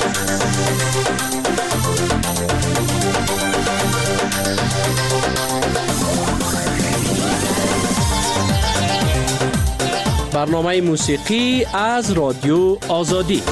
برنامه موسیقی از رادیو آزادی.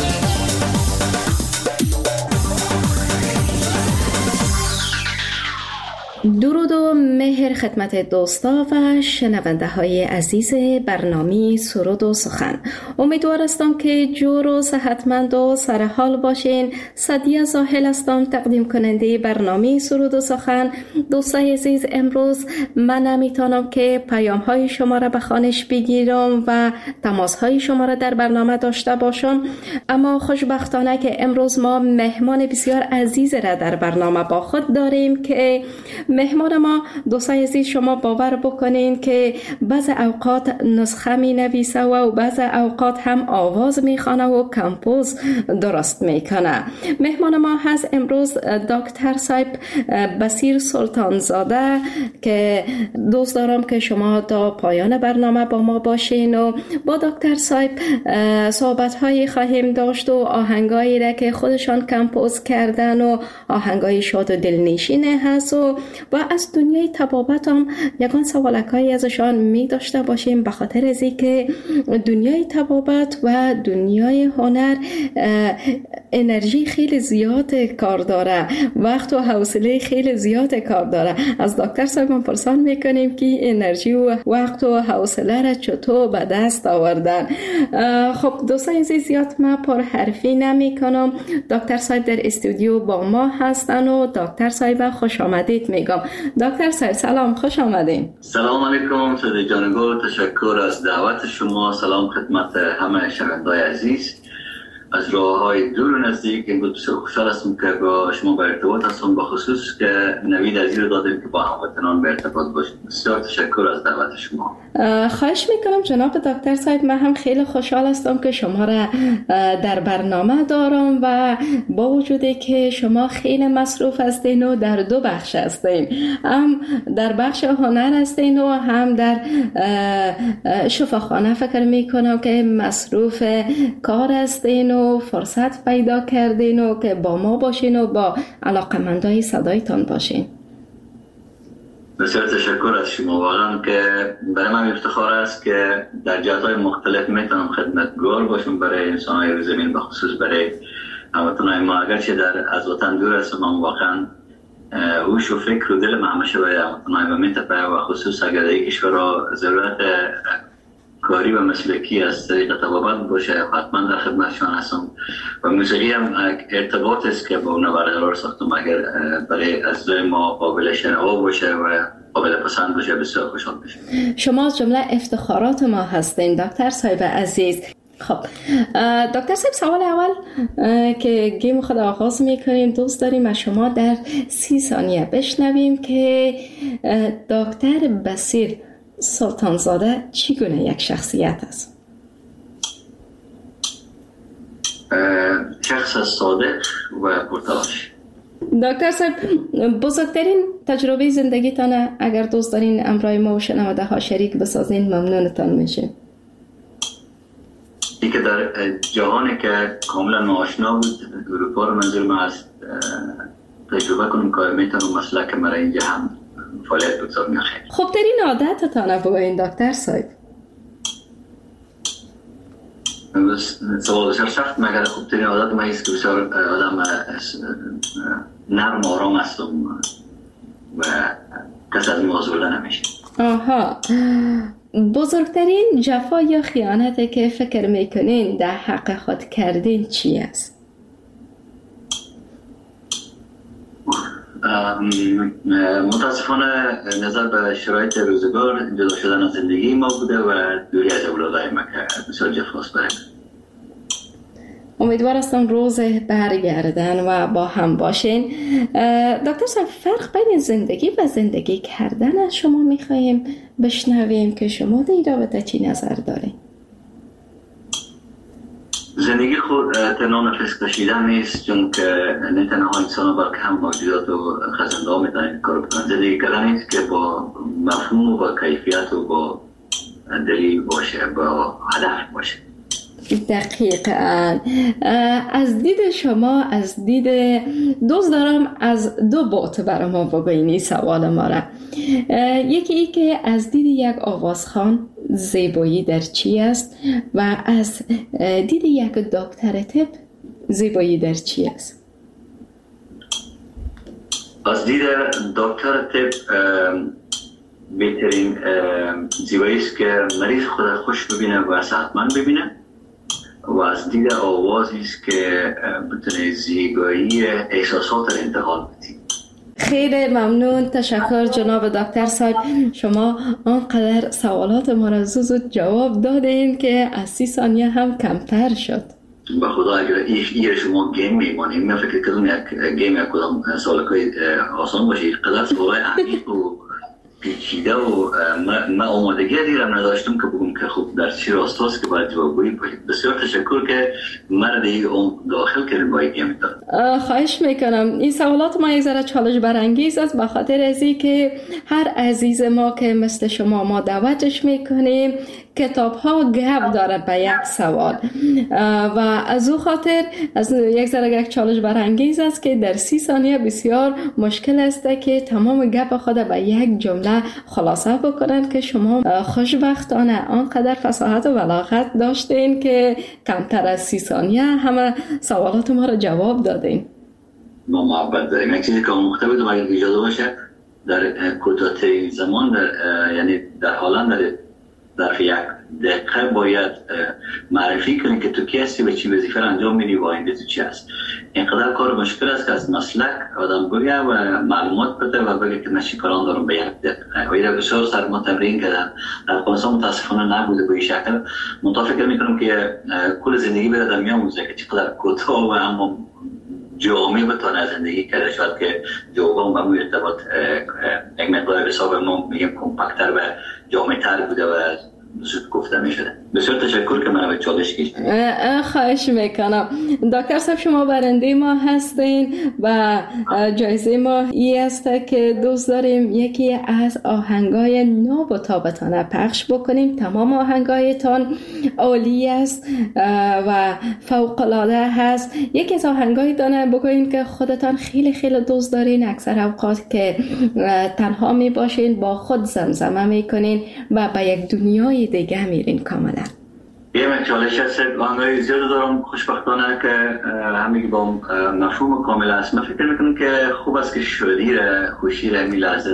درود و مهر خدمت دوستا و شنونده های عزیز برنامه سرود و سخن. امیدوار هستم که جور و صحتمند و سرحال باشین. سعدیه زاهل هستم، تقدیم کننده برنامه سرود و سخن. دوستای عزیز، امروز من نمیتونم که پیام های شما را به خوانش بگیرم و تماس های شما را در برنامه داشته باشم، اما خوشبختانه که امروز ما مهمان بسیار عزیز را در برنامه با خود داریم که مهمان ما دوستای عزیز شما باور بکنین که بعض اوقات نسخه می نویسه و بعض اوقات هم آواز می خوانه و کمپوز درست می کنه. مهمان ما هست امروز دکتر صاحب بصیر سلطانزاده که دوست دارم که شما تا پایان برنامه با ما باشین و با دکتر صاحب صحبت هایی خواهیم داشت و آهنگایی را که خودشان کمپوز کردن و آهنگای شاد و دلنشینه هست و از دنیای طبابت هم یکان سوالکایی ازشان می داشته باشیم، به خاطر از اینکه دنیای طبابت و دنیای هنر انرژی خیلی زیاد کار داره، وقت و حوصله خیلی زیاد کار داره. از دکتر صاحب من پرسان میکنیم که انرژی و وقت و حوصله را چطور به دست آوردن. خب دوستان عزیز، زیاد من پر حرفی نمی کنم. دکتر صاحب در استودیو با ما هستن و دکتر صاحب خوش آمدید میگم. دکتر صاحب سلام، خوش آمدین. سلام علیکم سید جانگو، تشکر از دعوت شما. سلام خدمت همه شنوندگان عزیز از راه‌های دور و نزدیک. امروز بسیار خوشحال هستم که با شما به ارتباط هستم، به خصوص که نوید عزیز رو دادیم که با هموطنان به ارتباط باشیم. بسیار تشکر از دعوت شما. خواهش میکنم جناب دکتر صاحب، من هم خیلی خوشحال هستم که شما را در برنامه دارم و با وجودی که شما خیلی مصروف هستین و در دو بخش هستین، هم در بخش هنر هستین و هم در شفاخانه. فکر میکنم که مصروف کار هستین و فرصت پیدا کردین و که با ما باشین و با علاقمندای صدایتان باشین. بسیار تشکر از شما. واقعا که برای من افتخار است که در جهات‌های مختلف میتونم خدمتگار باشم برای انسان‌های روی زمین، به خصوص برای هموطنان ما. اگرچه از وطن دور هستم، اما واقعا هوش و فکر و دل من همیشه برای هموطنان ما میتپه و خصوص اگر در کشور ضرورت کاری و مسلکی از طریق طبابت باشه، حتما در خدمتشان هستم. و موسیقی هم ارتباط است که با اون برقرار ساختم. اگر برای اعضای ما قابل شنوا باشه و قابل پسند باشه، بسیار خوشحال میشم. شما از جمله افتخارات ما هستین دکتر صاحب عزیز. خب دکتر صاحب، سوال اول که گیم خود آغاز میکنیم، دوست داریم از شما در 30 ثانیه بشنویم که دکتر بصیر سلطانزاده چگونه یک شخصیت است؟ شخص صادق و پرتلاش. دکتر صاحب، بزرگترین تجربه زندگیتانه اگر دوست دارین امرای ما و شنونده ها شریک بسازین ممنونتان میشه. این که در جهانی که کاملا ناآشنا بود، اروپا رو منظور ما از تجربه کنم که میتونم مسلک مرا اینجا هم فعالیت بگذار میخواه. خب ترین عادتتان بگوین دکتر صاحب. سوال بسیار سخت، مگر خوبترین عادت ما ایست که بسیار آدم نرم و آرام هستم و کس از موضوع نمیشه. آها، بزرگترین جفا یا خیانتی که فکر میکنین در حق خود کردین چی است؟ متاسفانه نظر به شرایط روزگار جدا شدن از زندگی ما بوده و دوری از اولادای ما که بسیار جفاست برای امیدوار هستم روز برگردن و با هم باشین. دکتر صاحب، فرق بین زندگی و زندگی کردن از شما میخواییم بشنویم که شما در این رابطه چی نظر دارین؟ زندگی خود تنها نفس کشیدن نیست، چون که نه تنها انسان ها بلکه هم موجودات و خزنده ها میتونن کار بکنن. زندگی کردن نیست که با مفهوم و با کیفیت و با دلیل باشه، با هدف باشه. دقیقاً. از دید شما، از دید دوست دارم از دو بعد برای ما بگوین سوال ما را. یکی ای که از دید یک آوازخوان زیبایی در چی است و از دید یک دکتر طب زیبایی در چی است؟ از دید دکتر طب بهترین زیبایی است که مریض خود خوش ببینه و صحتمند ببینه، و از دید آوازی است که بتونه زیبایی احساسات را انتقال بده. خیلی ممنون، تشکر جناب دکتر صاحب. شما آنقدر سوالات ما را زود جواب دادین که از 30 ثانیه هم کمتر شد. به خدا اگر این شما گیم میمانیم، من فکر کردم یک گیم یک کدام سوالکای آسان باشه، قدر سوالای عمیق و پیچیده و من آمادگی دیرم نداشتم که بگم که خب در چی راستاست که باید جوابگویی باشید. بسیار تشکر که مرد داخل کردیم با یک گیم داد. خواهش میکنم. این سوالات ما یک ذره چالش برانگیز است، به خاطر از که هر عزیز ما که مثل شما ما دعوتش میکنیم کتاب ها گپ داره به یک سوال و از او خاطر از یک ذره یک چالش برانگیز است که در 30 ثانیه بسیار مشکل است که تمام گپ خود به یک جمله خلاصه بکنند که شما خوشبختانه آنقدر فصاحت و بلاغت داشتین که کمتر از 30 ثانیه همه سوالات ما را جواب دادین. ما محبت داریم. یک چیزی که مختلف دارم اگر اجازه باشه در کوتاه‌ترین زمان یعنی در حالا در یک دقیقه باید معرفی کنی که تو کی هستی و چی وظیفه انجام میدی و آینده تو چی هست. اینقدر کار مشکل است که از مسلک آدم بگه و معلومات بده و بگه که من چی کاران دارم به یک دقیقه. و این بسیار سر ما تمرین کردن. در افغانستان متاسفانه نبوده به این شکل. منتها فکر میکنم که کل زندگی بره در میاموزه که چقدر کوتاه و اما جامع بتونه زندگی کرده، شاید که جوابم به موی ارتباط یک مقدار حساب ما میگم کمپکتر و جامع‌تر بوده و زود گفته میشده. بسیار تشکر که من به چالش کشیدید. خواهش میکنم. دکتر صاحب شما برنده ما هستین و جایزه ما این است که دوست داریم یکی از آهنگای ناب و تابتانه پخش بکنیم. تمام آهنگایتان عالی است و فوق العاده هست. یکی از آهنگای دانه بگوین که خودتان خیلی خیلی دوست دارین، اکثر اوقات که تنها می باشین با خود زمزمه میکنین و به یک دنیای دیگه میرین کاملا. یه چالش هست، آهنگای زیاد دارم خوشبختانه که همگی با مفهوم کامل است. من فکر میکنم که خوب است که شادی را، خوشی را می لحظه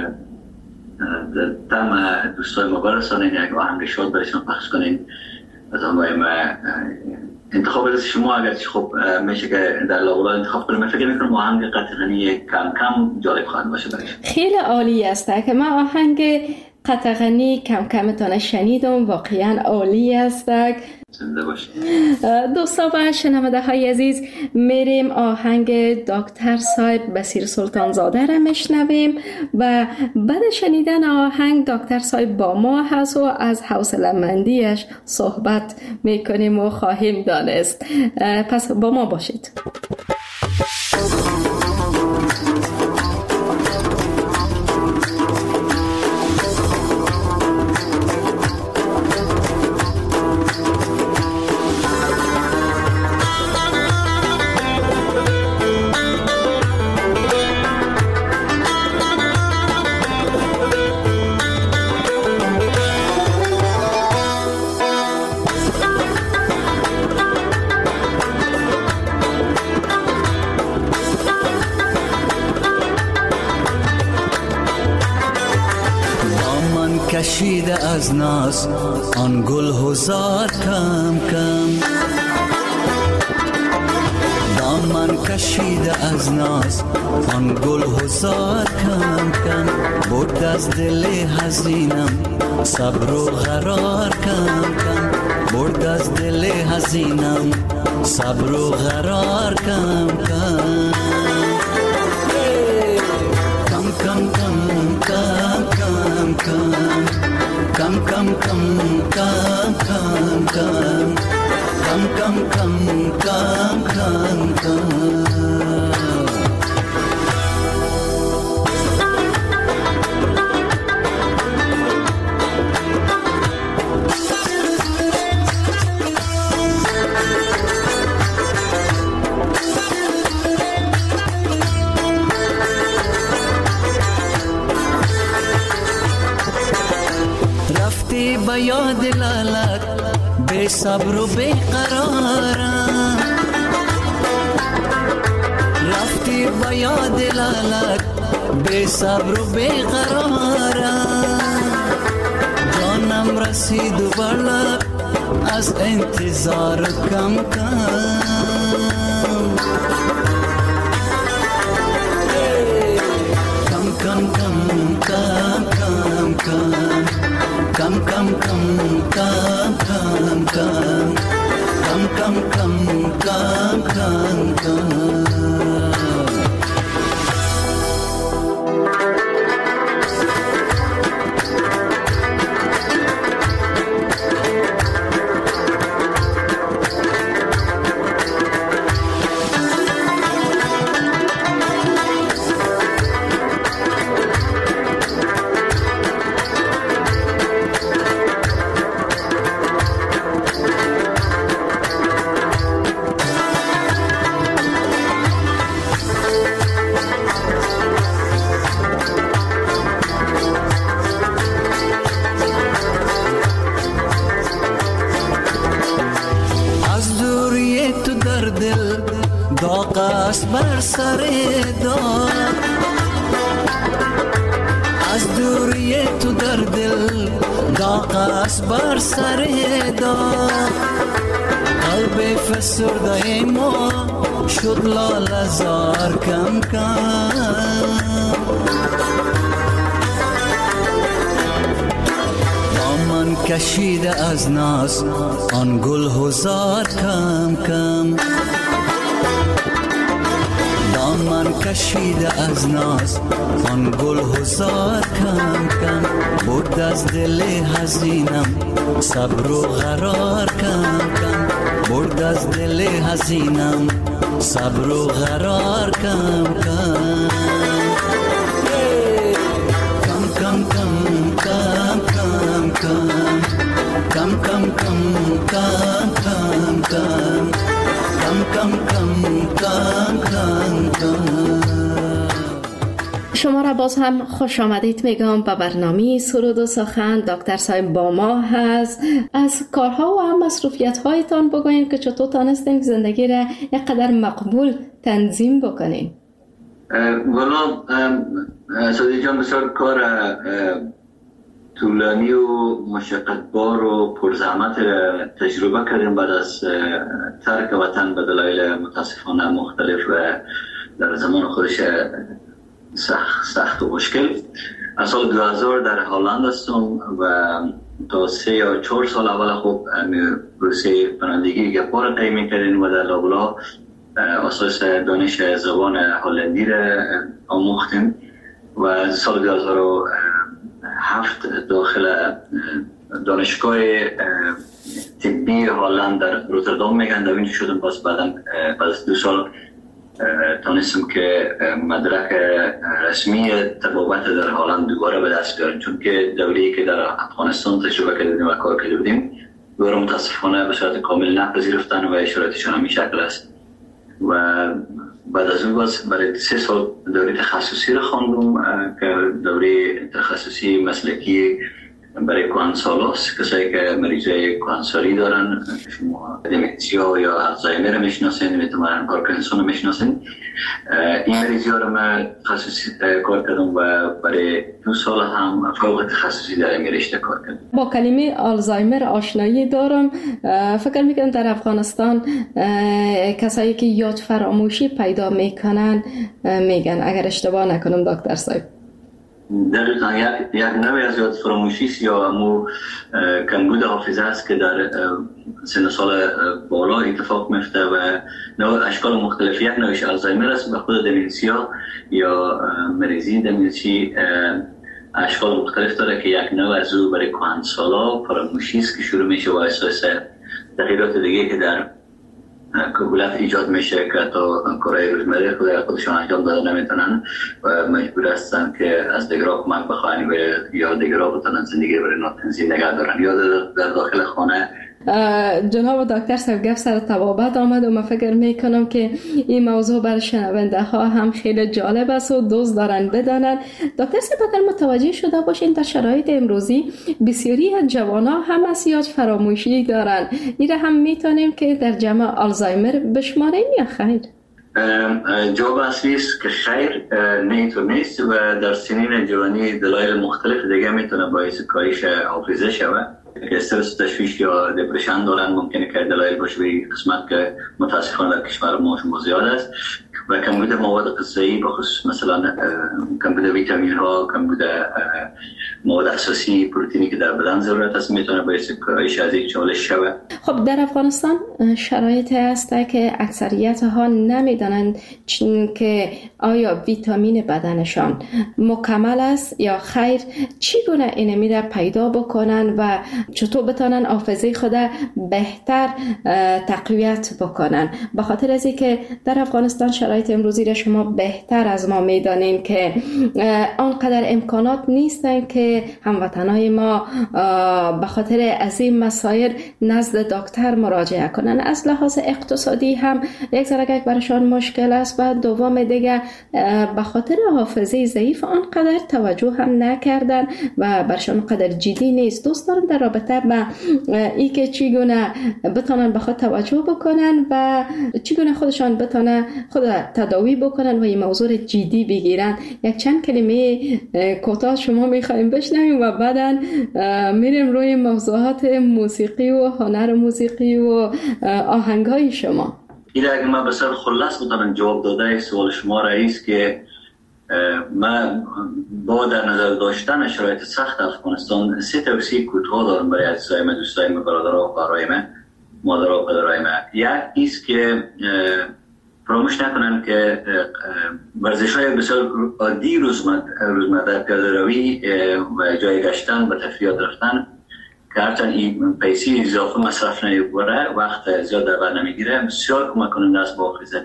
در دم دوستای ما برسانین، یک آهنگ شاد برشان پخش کنین. از آنگاه ما انتخاب از شما اگر خب میشه که در لاغولا انتخاب کنیم. من فکر میکنم آهنگ قطغنی کم کم جالب خواهد باشه برایشان. خیلی عالی است که من آهنگ قطغنی کم کمتان شنیدم، واقعا عالی است. زنده باشید دوستان و شنونده های عزیز، میریم آهنگ دکتر صاحب بصیر سلطانزاده را میشنویم و بعد شنیدن آهنگ دکتر صاحب با ما هست و از حوصله مندیش صحبت میکنیم و خواهیم دانست. پس با ما باشید. کشیده از ناز آن گل هزار کم کم، دامن کشیده از ناز آن گل هزار کم کم، برد از دل حزینم صبر و قرار کم کم، برد از دل حزینم صبر و قرار کم کم، کم کم کم کم کم کم Come, come, come, come, come, come, come, come, come, come, come. به یاد لالت بے صبر و بے قرارم، رفتی به یاد لالت بے صبر و بے قرارم، جانم رسید و بر از انتظار کم کم. بر سر دار از دوری تو در دل داغ است بر سر دار، قلب فسرده ما شد لاله زار کم کم. دامن کشیده از ناز آن گل هزار کم کم، دامن کشیده از ناز آن گل هزار کم کم، برد از دل حزینم صبر و قرار کم کم، برد از دل حزینم صبر و قرار کم کم. کم کم کم کم کم کم کم کم کم کم کم کم کم کم کم کم. شما را باز هم خوش آمدید میگم به برنامه سرود و سخن. دکتر صاحب با ما هست. از کارها و هم مصروفیت هایتان بگوین که چطور تانستین زندگی را یک قدر مقبول تنظیم بکنین. والا سادی جان بسیار کار طولانی و مشقتبار و پرزحمت تجربه کردیم بعد از ترک وطن به دلایل متاسفانه مختلف و در زمان خودش سخت و مشکل. از سال 2000 در هلند هستم و تا 3 یا 4 سال اول خوب پروسه پناهندگی گپا را طی می‌کردیم و در لابلا اساس دانش زبان هلندی را آموختیم و سال 2007 داخل دانشگاه طبی هلند در روتردام میگن در اینجا شدم. باز بعد از 2 سال تانستم که مدرک رسمی طبابت در هلند دوباره به دست بیارم، چون که دوره‌ای که در افغانستان تجربه کردیم و کار کرده بودیم دوباره متاسفانه به صورت کامل نپذیرفتن و اشاراتشان همین شکل است. و بعد از اون باز برای 3 سال دوره تخصصی را خواندم که دوره تخصصی مسلکی برای کهنسالاست، کسایی که مریضای کهنسالی دارن، شما دمنسیا یا الزایمر میشناسین، میتونن پارکینسون میشناسین. این مریضا رو من تخصصی کار کردم و برای 2 سال هم فوق تخصصی در این رشته کار کردم. با کلمه آلزایمر آشنایی دارم. فکر میکنم در افغانستان کسایی که یاد فراموشی پیدا میکنن میگن، اگر اشتباه نکنم دکتر صاحب. دقیقا یک نوعی از یاد فراموشی است یا امو کمبود حافظه است که در سن سال بالا اتفاق میفته و نوع اشکال مختلف. یک نوعش آلزایمر است و خود دمنسیا یا مریضی دمنسی اشکال مختلف داره که یک نوع از او برای کهنسالا فراموشی است که شروع میشه و اساس تغییرات دیگه که در کهولت ایجاد میشه که تا کارهای روزمره خودشان انجام داده نمیتونن و مجبور هستن که از دیگرها کمک بخواهن یا دیگرها بتونن زندگی برای تنظیم نگه دارن یا در داخل خانه جناب دکتر صاحب گفت سر طبابت آمد و من فکر میکنم که این موضوع برای شنونده ها هم خیلی جالب است و دوست دارن بدانند. دکتر صاحب اگر متوجه شده باشین در شرایط امروزی بسیاری از جوانا هم اسیاج فراموشی دارن، این هم میتونیم که در جمع آلزایمر بشماریم یا خیر؟ جواب اصلی است که خیر، نه اینطور نیست و در سنین جوانی دلایل مختلف دیگه میتونه باعث کاهش حافظه شود. استرس، تشویش یا دپرشن دارن، ممکنه که دلایل باشه به قسمت که متاسفانه در کشور ما شما زیاد است و کمبود مواد غذایی بخصوص مثلا کمبود ویتامین ها، کمبود مواد اساسی پروتئینی که در بدن ضرورت است میتونه باعث کاهش از این چالش شود. خب در افغانستان شرایطی هست که اکثریت ها نمیدانند که آیا ویتامین بدنشان مکمل است یا خیر، چگونه اینو میره پیدا بکنن و چطور بتونن حافظه خود بهتر تقویت بکنن. به خاطر از اینکه در افغانستان شرایط امروزی را شما بهتر از ما میدانین که آنقدر امکانات نیستن که هموطنای ما به خاطر از این مسائل نزد دکتر مراجعه کنن. از لحاظ اقتصادی هم یک ذره برشان مشکل است و دوم دیگه به خاطر حافظه ضعیف آنقدر توجه هم نکردن و برشان قدر جدی نیست. دوست دارم در رابطه با این که چگونه بتونن به خود توجه بکنن و چگونه خودشان بتونن خود تداوی بکنن و این موضوع جدی بگیرن، یک چند کلمه کوتاه شما میخوایم بشنویم و بعداً میریم روی موضوعات موسیقی و هنر موسیقی و آهنگای شما. این اگر من بسیار خلاص بتونم جواب داده سوال شما رئیس که من با در نظر داشتن شرایط سخت افغانستان 3 توصیه کوتاه دارم برای عزیزای من، دوستای من، برادرها و خواهرای من، مادرها و پدرای من. یک ایست که فراموش نکنن که ورزش‌های بسیار عادی روزمره، پیاده روی و جای گشتن و تفریحات رفتن که هرچند این پیسی اضافه مصرف نمی‌بره، وقت زیاد در بر نمیگیره، بسیار کمک کننده است با حافظه.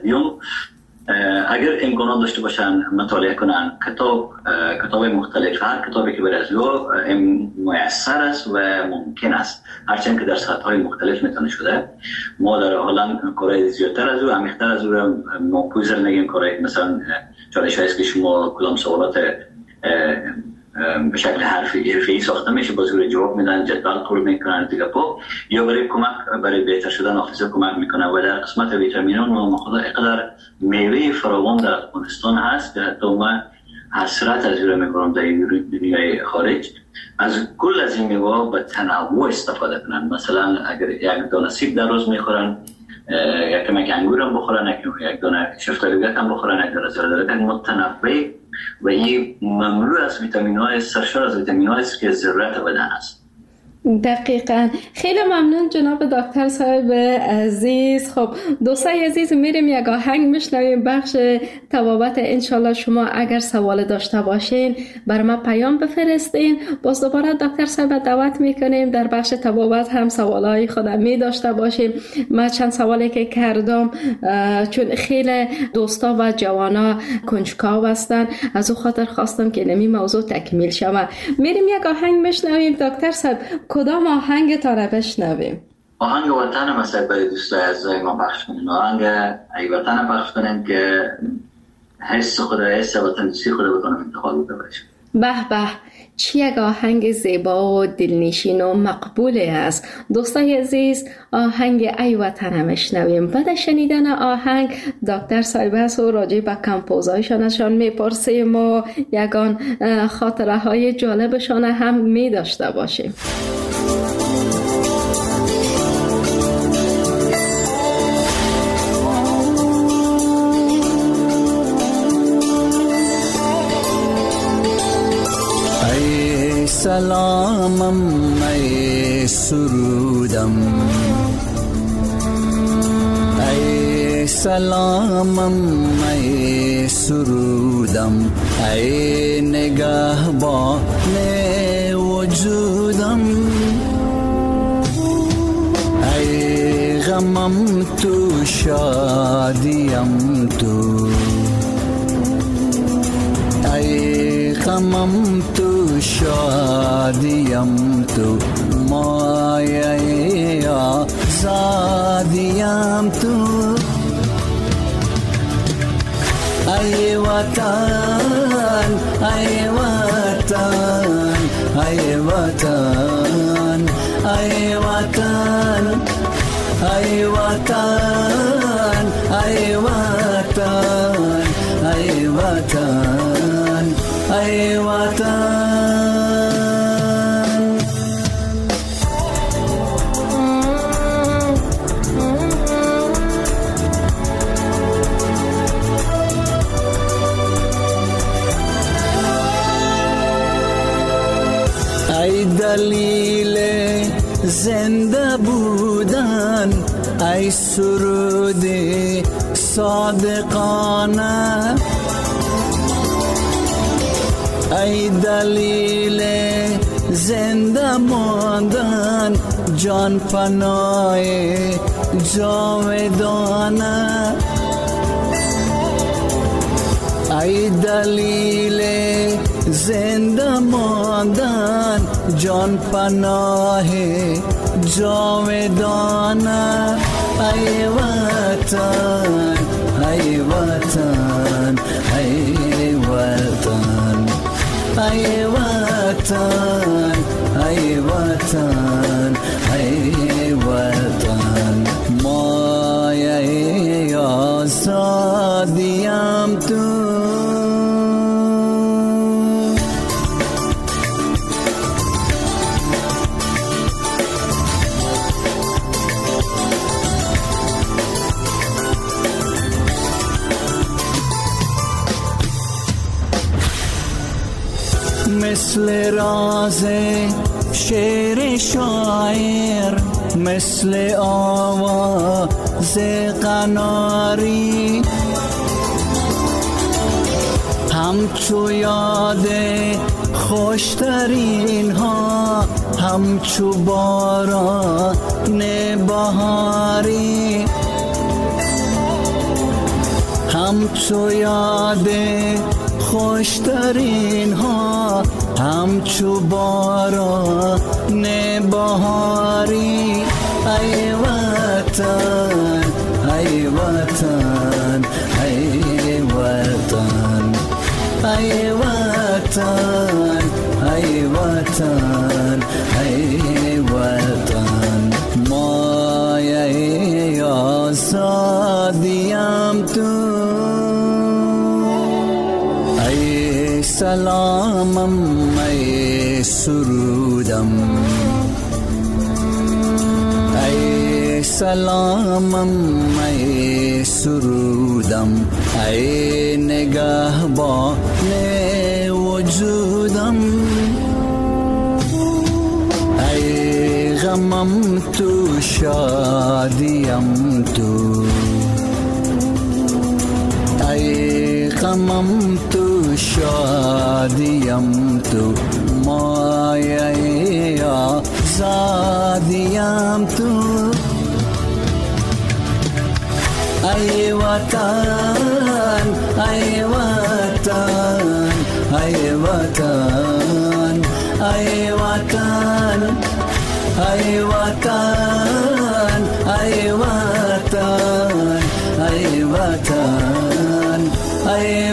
اگر امکانات داشته باشن مطالعه کنن کتاب مختلف، هر کتابی که برای از او میسر است و ممکن است، هرچند که در سطح‌های مختلف میتونه شده. ما در هلند کارهای زیادتر از او، عمیق‌تر از او را ناپویزر نگیم. کارهای مثلا چالش هست که شما کدام سوالات به شکل حرفی ساخته میشه با زور جواب میدن، جدول پر میکنن دیگه یا برای کمک برای بهتر شدن حافظه کمک میکنه. و در قسمت ویتامین‌ها ما خدا اینقدر میوه فراوان در افغانستان هست که حتی من حسرت از اون میکنم در دنیای خارج از کل از این میوه به تنوع استفاده کنن. مثلا اگر یک دانه سیب در روز میخورن، یک کمک انگور هم بخورن، یک دانه شفتالوگت هم بخورن، یک دانه زردالو متنوع و این مملو از ویتامین های، سرشار از ویتامین های است که ضرورت بدن است. دقیقاً. خیلی ممنون جناب دکتر صاحب عزیز. خب دوستای عزیز، میریم یک آهنگ میشنویم بخش طبابت. انشالله شما اگر سوال داشته باشین بر ما پیام بفرستین، باز دوباره دکتر صاحب دعوت میکنیم در بخش طبابت هم سوالای خودم می داشته باشیم. من چند سوالی که کردم چون خیلی دوستا و جوانا کنجکاو هستن، از او خاطر خواستم که نمی موضوع تکمیل شود. میریم یک آهنگ میشنویم. دکتر صاحب کدام آهنگ تا رو بشنویم؟ آهنگ وطن مثلا برای دوستای عزیزای ما پخش کنیم. آهنگ ای وطن پخش کنیم که حس خود، حس وطن‌دوستی خود بتونم انتقال بده باشه. به به، چه یک آهنگ زیبا و دلنشین و مقبول است. دوستای عزیز، آهنگ ای وطن میشنویم. بعد شنیدن آهنگ دکتر صاحب و راجع به کمپوزایشان ازشان میپرسیم و یگان خاطره های جالبشان هم می داشته باشیم. سلامم ای سرودم، ای سلامم ای سرودم، ای نگهبان وجودم، ای غمم تو شادیم تو، ای غمم تو شادیم تو، مایه ای وطن ای وطن ای وطن ای وطن ای وطن ای وطن ای وطن ای وطن. ای دلیل زنده بودن، ای سرود صادقانه، ای دلیل زنده ماندن، جان پناه جاودانه، ای دلیل زنده ماندن، جان پناه جاودانه. ای وطن ای وطن ای وطن ای وطن ای وطن ای وطن. مایه آزادیم تو، مثل راز شعر شاعر، مثل آواز قناری، همچو یاد خوشترین ها، همچو باران بهاری، همچو یاد خوشترین ها، همچو باران بهاری. ای وطن ای وطن ای وطن ای وطن ای وطن ای وطن. مایه آزادیم تو، ای سلامم ای سرودم، ای سلامم ای سرودم، ای نگهبان وجودم، ای غمم تو شادیم تو، ای غمم تو شادیم تو. مایه آزادیم تو، ای وطن ای وطن ای وطن ای وطن ای وطن ای وطن ای وطن ای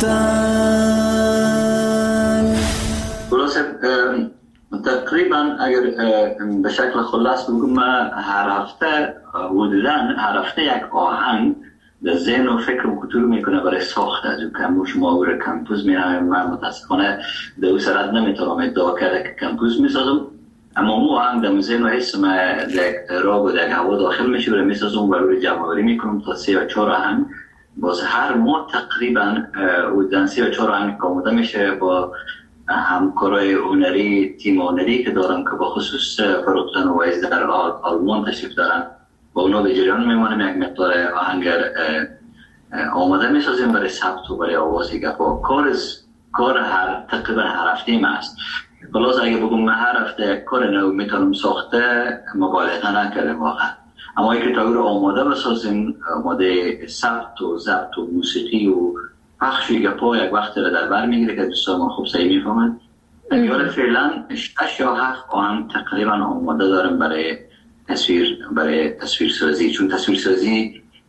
وطن. خلاصه تقریبا اگر به شکل خلاص بگم، من هر هفته حدوداً هر هفته یک آهنگ در ذهن و فکر و کتور میکنه برای ساخت از اون شما برای کمپوز میرم. من متاسفانه در اون سرعت نمیتونم ادعا کرده که کمپوز میسازم، اما مو آهنگ در ذهن و حس من در راگ و در هوا داخل میشه برای میسازم و روی جمع‌آوری میکنم تا 3 یا 4 آهنگ. باز هر ماه تقریبا حدوداً 3 یا 4 آهنگ آماده میشه با همکارای هنری، تیم هنری که دارم که با خصوص فروختن و ویز در آلمان تشریف دارن، با اونا به جریان میمانیم. یک مقدار آهنگ آماده میسازیم برای ثبت و برای آوازی گفا. کار تقریبا هر هفته ما است. خلاص اگه بگم من هر هفته کار نو میتونم ساخته، مبالغه نکردم واقعا. اما اگه تا رو آماده بسازیم، آماده ثبت و ضبط و موسیقی و پخش گپا یک وقت را در بر میگیره که دوستان ما خوب صحیح میفهمند. اگر فعلا 6 یا 7 آهنگ تقریبا آماده دارم برای تصویر سازی، چون تصویر سازی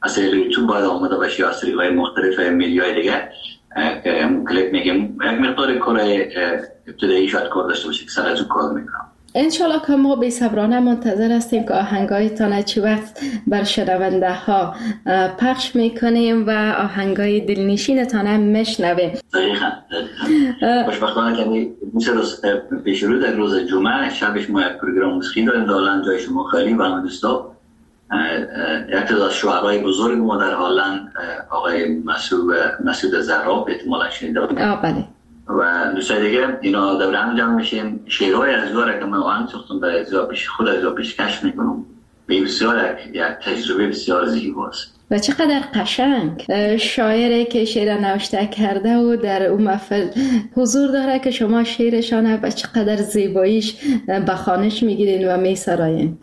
از یوتیوب باید آمده باشه یا از طریق‌های مختلف میدیای دیگه که کلیپ میگیم یک مقدار کار ابتدایی شاید کار داشته باشه که سر از اون کار میکنم. انشالله که ما بی صبرانه منتظر هستیم که آهنگایتان چی وقت بر شنونده ها پخش میکنیم و آهنگای دلنشینتان هم میشنویم. دقیقاً خوشبختانه که پیش رو در روز جمعه شبش ما یک پروگرام موسیقی داریم در هلند جای شما خالی و همه دوستا. یک از شاعرای بزرگ ما در هلند آقای مسعود زراب احتمالاً شنیده باشید. بله. و دوستای دیگه اینا دور هم جمع میشیم. شعرهای از دواره که من آهنگ ساختم برای ازا پیش خود ازا پیشکش میکنم. بسیار یک تجربه بسیار زیباست و چقدر قشنگ. شاعری که شعر نوشته کرده و در اون محفل حضور داره که شما شعرشانه و چقدر زیباییش به خوانش میگیرین و میسراین.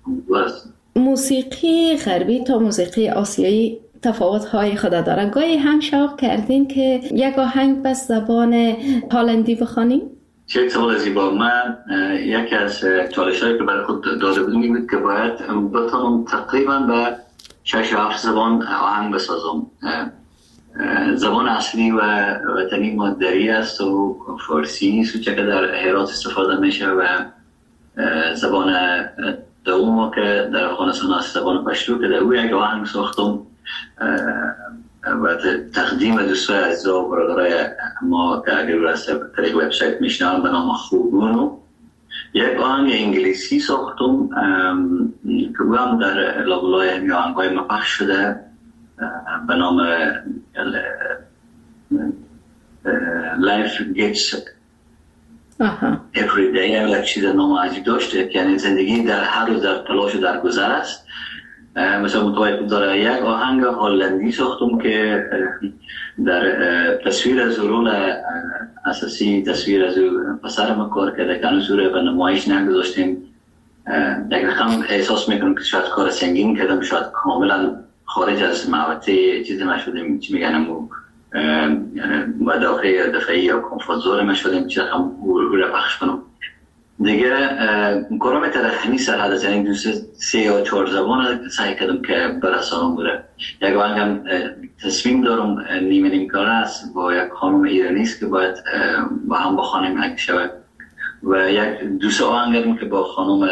موسیقی غربی تا موسیقی آسیایی تفاوت‌های خود داره. گاهی هم شوق کردین که یک آهنگ به زبان هلندی بخوانیم؟ چه سوال زیبا. من یکی از چالش‌هایی که برای خود داده بودم این بود که باید بتونم تقریباً به 6-7 زبان آهنگ بسازم. زبان اصلی و وطنی ما دری است و فارسی نیست و چه که در هرات استفاده میشه و زبان دوم که در افغانستان است زبان پشتو که در او یک آهنگ ساختم و تقدیم دوستای عزیزا و برادرای ما که اگر از طریق وبسایت میشنن به نام خوبونو یک آهنگ انگلیسی ساختم که او هم در لابلای همی آهنگای ما پخش شده به نام Life Gets Every Day. یک چیز نام عجیب داشته که یعنی زندگی در هر روز در تلاش و در گذر است. مثلا متوجه داره. یک آهنگ هلندی ساختم که در تصویر از رول اساسی تصویر از پسر ما کار کرده که هنوز رو به نمایش نگذاشتیم. یک رقم احساس میکنم که شاید کار سنگین کردم، شاید کاملا خارج از محوطه چیزی ما شدیم چی میگن مدافع دفعی یا کمفورت زون ما شدیم چی رقم رو پخش کنم دیگه. کارم ترخمی سرحد از یعنی 3 یا 4 زبان سعی کردم که برسانم بوده. یک آهنگم تصمیم دارم نیمه کار است با یک خانم ایرانیست که باید با هم بخوانیم اگه شود و یک دوست آهنگم که با خانم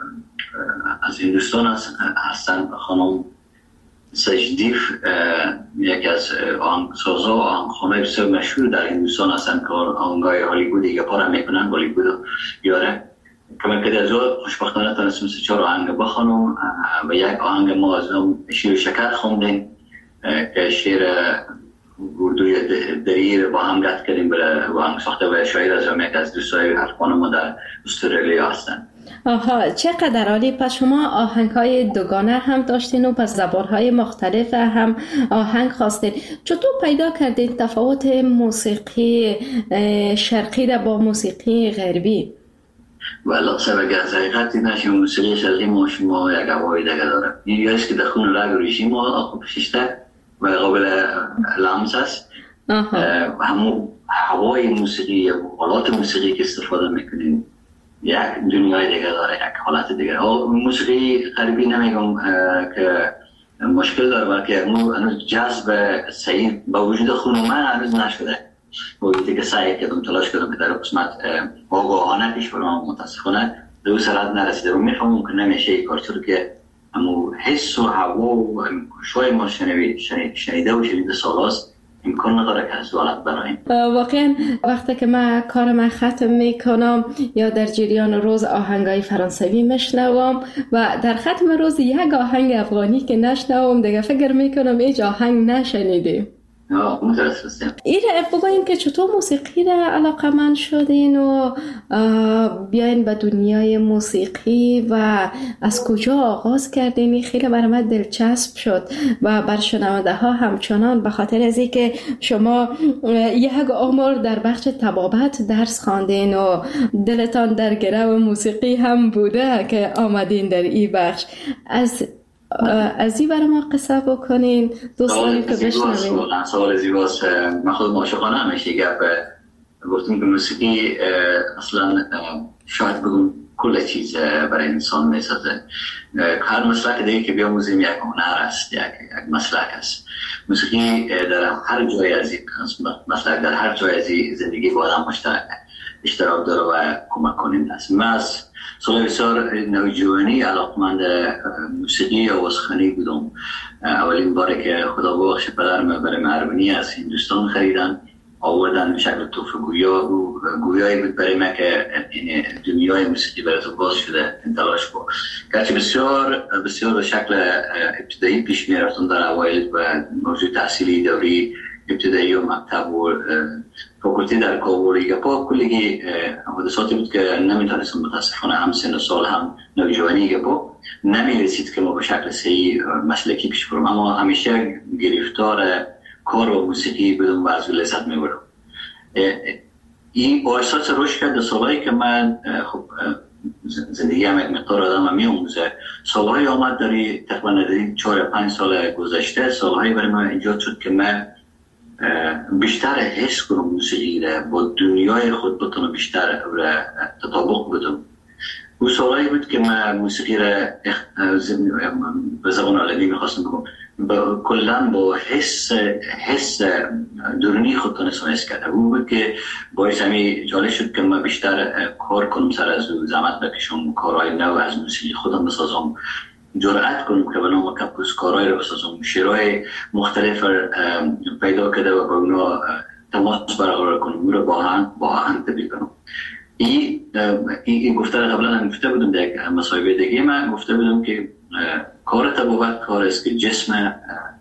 از هندوستان هستن خانم سجدیف، یکی از آهنگسازا و آهنگخوانای بسیار مشهور در هندوستان هستن که آهنگای هالیوودی یا پارا میکنن هالیوود یاره که من که از اون خوشبختانه تونستم 3-4 آهنگ بخوانم و یک آهنگ ما از اون شیر شکر خوندیم که شیر اردوی دری با هم گفت کردیم برای آهنگ ساخته و شاعر از اون یکی از دوستای حرفان ما در استرالیا هستن. آها، چقدر عالی. پس شما آهنگ‌های دوگانه هم داشتین و پس زبان‌های مختلف هم آهنگ خواستین. چطور پیدا کردین تفاوت موسیقی شرقی را با موسیقی غربی؟ والا سبب از حقیقتی نشیم موسیقی شرقی ما شما یک هوای دیگه داره. این یاست که در خون رگ ریشی ما آخو پشیشته و قابل لمس است. همون هوای موسیقی یا آلات موسیقی که استفاده میکنیم یک دنیای دیگه داره، یک حالت دیگه. موسیقی غربی نمیگم که مشکل داره بلکه هنوز جذب صحیح با وجود خون من هنوز نشده. وقتی که سعی کردم تلاش کردم که در قسمت آگاهانه پیش برم متاسفانه به اون سرعت نرسیده و میفهمم که نمیشه این کار چون که همون حس و هوا و شوی ما شنیده و شنیده سالاست امکان نداره که از دولت برایم. واقعا وقتی که من کارم ختم میکنم یا در جریان روز آهنگای فرانسوی میشنوم و در ختم روز یک آهنگ افغانی که نشنوم دیگه فکر میکنم هیچ آهنگ نشنیدیم. ایره بگوین که چطور موسیقی را علاقه‌مند شدین و بیاین به دنیای موسیقی و از کجا آغاز کردین؟ خیلی برای من دلچسب شد و بر شنونده ها همچنان به خاطر از اینکه شما یک عمر در بخش طبابت درس خواندین و دلتان در گرو موسیقی هم بوده که آمدین در این بخش. از این برای ما قصه بکنین دوستانی که بشنوین. سوال زیباست. من خود عاشقانه همیشه گفت گفتم که موسیقی اصلا شاید بگم کل چیز برای انسان میسازه. هر مسلک دیگه که بیاموزیم یک هنر است، یک مسلک است. موسیقی در هر جای از این مسلک، در هر جای از زندگی با آدم اشتراک داره و کمک کننده است. من از سال بسیار نوجوانی علاقمند موسیقی آوازخوانی بودم. اولین باره که خدا بخش پدرم برای ارمنی از هندوستان خریدن آوردن به شکل تحفه گویایی بود برای من که دنیای موسیقی برای تو باز شده تلاش بود. گرچه بسیار به شکل ابتدایی پیش می رفتن در اوایل و موضوع تحصیلی دوری ابتدایی و مکتب و فاکولتی در کابل گپا کلی حادثاتی بود که نمیتونستم متاسفانه هم سن و سال هم نوجوانی گپا نمیرسید که ما به شکل صحیح مسلکی پیش برم، اما همیشه گرفتار کار و موسیقی بدون و از لذت میبرم. این با احساس رشد کرد. سالهایی که من خب زندگی هم یک مقدار آدم میاموزه، سالهایی آمد داری تقریبا 4-5 سال گذشته، سالهایی برای من ایجاد شد که من بیشتر حس کنم موسیقی را با دنیای خود بتونم بیشتر تطابق بدم. اون سالهایی بود که من موسیقی را به زبان عالمی میخواستم بگم کلن با حس درونی خود تونستم حس کرده. اون بود که باعث همی جالب شد که من بیشتر کار کنم، سر از زحمت بکشم، کارهای نو از موسیقی خودم بسازم، جرأت کنم که به نام کپوس کارهای رو بسازم، شعرهای مختلف پیدا کرده و با اونا تماس برقرار کنم، اون رو با آهنگ تبدیل کنم. این گفته رو قبلا هم گفته بودم در مصاحبه دیگه من گفته بودم که کار طبابت کار است که جسم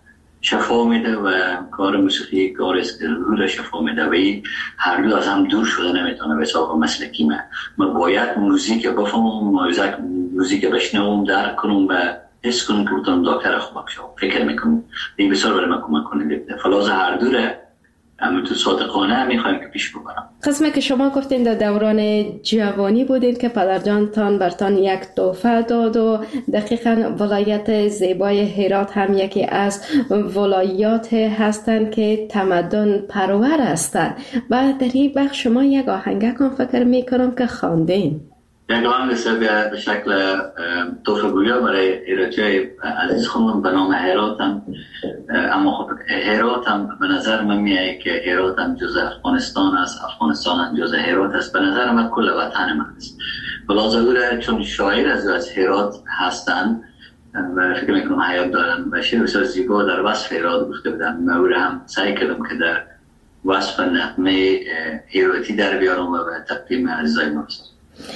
شفا میده و کار موسیقی کار است که روح را شفا میده و این هر دو از هم دور شده نمیتونه به حساب مسلکی من باید موزیک بفهمم، موزیک بشنوم، درک کنم و حس کنم که بتونم دکتر خوب بشم. فکر میکنم این بسیار برای من کمک کننده. فلاز هر دوره تو صادقانه میخوایم که پیش ببرم. قسمه که شما گفتین در دوران جوانی بودین که پدرجانتان برتان یک تحفه داد و دقیقاً ولایت زیبای هرات هم یکی از ولایات هستند که تمدن پرور هستند و در این بخش شما یک آهنگک هم فکر میکنم که خواندین. یک آهنگ به شکل تحفه گویا برای ایراجای عزیز خونم به نام هراتم. اما خب هراتم به نظر من میاد که هراتم جز افغانستان است، افغانستان هم جز هرات است. به نظر من کل وطن من است. بلازگوره چون شاعر از هرات هستند و فکر میکنم حیات دارن و شعر بسیار زیبا در وصف هرات گفته بودن. من او هم سعی کردم که در وصف نغمه هراتی در بیارم و تقدیم عزیزای ما بسازم.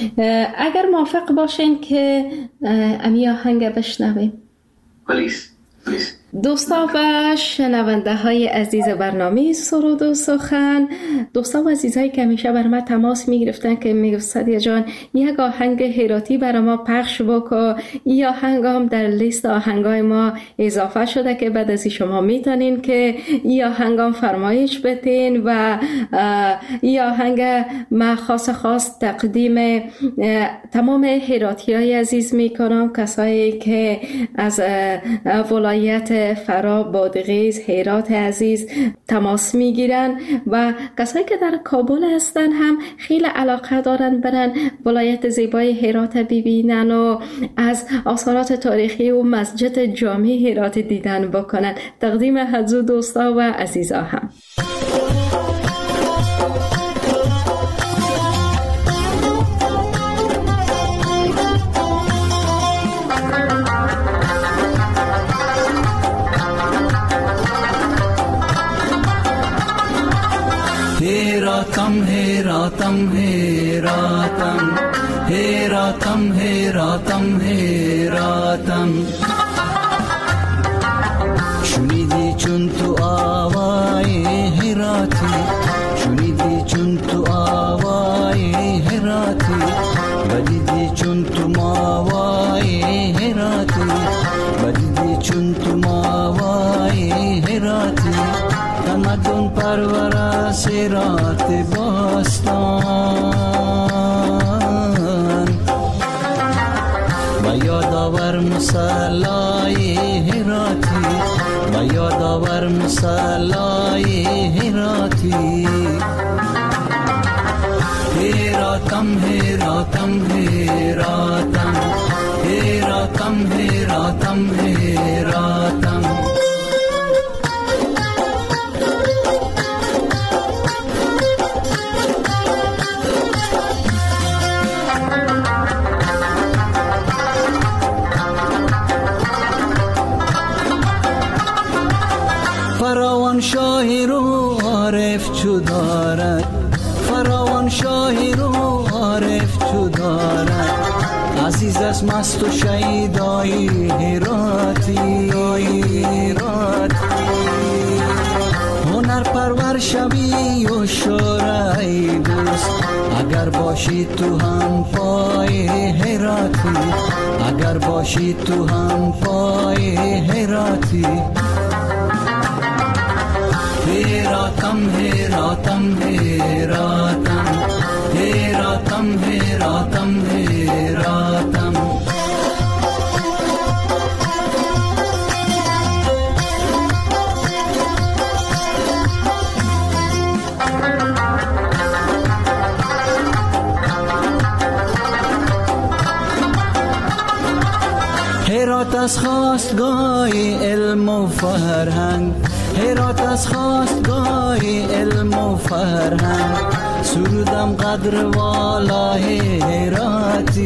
اگر موافق باشین که امی آهنگ بشنویم. پلیس. دوستا و شنونده های عزیز برنامه سرود و سخن، دوستا و عزیزایی که همیشه بر ما تماس می گرفتن که می گفت سعدیه جان یک آهنگ هراتی برای ما پخش بکن. این آهنگ هم در لیست آهنگای ما اضافه شده که بعد از شما میتونین که این آهنگ هم فرمایش بتین و این آهنگ ما خاص تقدیم تمام هراتی های عزیز می کنم، کسایی که از ولایت فرا، بادغیس، هرات عزیز تماس میگیرن و کسایی که در کابل هستن هم خیلی علاقه دارن برن ولایت زیبای هرات ببینن و از آثارات تاریخی و مسجد جامع هرات دیدن بکنن. تقدیم حضور دوستا و عزیزا هم. هراتم هراتم هراتم هراتم هراتم هراتم شنیدی چون تو آوای هراتی، شنیدی چون تو آوای هراتی، بدیدی چون تو ماوای هراتی، بدیدی چون تو ماوای هراتی، تمدن پرور سرات باستان و یادآور مصلای هراتی، و یادآور مصلای هراتی. هرات هیراتم هیراتم هیراتم هیراتم هیراتم هیراتم فراوان شاهی رو عارف چو دارد فراوان شاهی رو عارف چو دارد عزیز از مست و شیدای هراتی هنر پرور شوی و شورای دوست اگر باشی تو هم پای هراتی اگر باشی تو هم پای هراتی هیراتم هیراتم هیراتم هیراتم هیراتم هیراتم هرات از خواستگاه علم و فرهنگ هرات از خواستگاه علم و فرهنگ سرودم قدر والای هراتی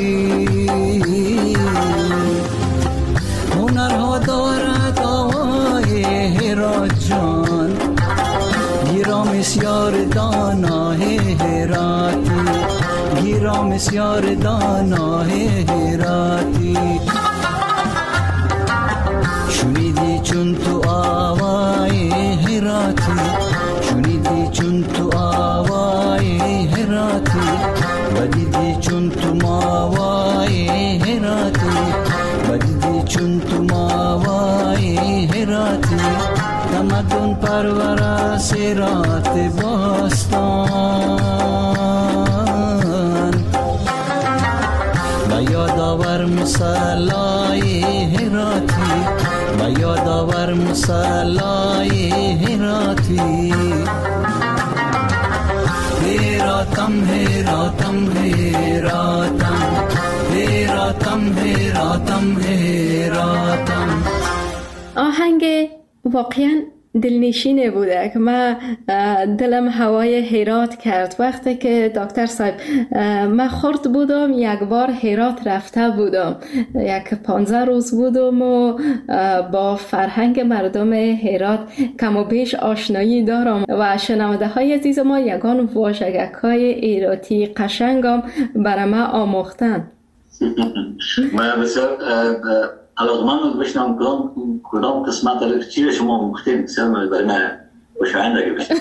هنرها دارد آوای هرات جان گیرا مسیار دانای هراتی گیرا مسیار دانای هراتی شنیدی چون تو آوای هراتی شنیدی چون تو آوای هراتی و دیدی چون تو ماوای هراتی و دیدی چون تو ماوای هراتی تمدن پرور از هرات باستان و یادآور مصلای هراتی و یادآور مصلای هراتی هیراتم هیراتم هیراتم هیراتم هیراتم هیراتم. آهنگ واقعا دلنشینه بوده که من دلم هوای هرات کرد. وقتی که دکتر صاحب من خرد بودم یک بار هرات رفته بودم، یک 15 روز بودم و با فرهنگ مردم هرات کم و بیش آشنایی دارم و شنونده های عزیز ما یگان واژگک های ایراتی قشنگم برای من آموختن. من بسیار علاقمند بشنم کدام قسمت رو چی شما مختیم بسیار برای من خوشایند اگه بشنم.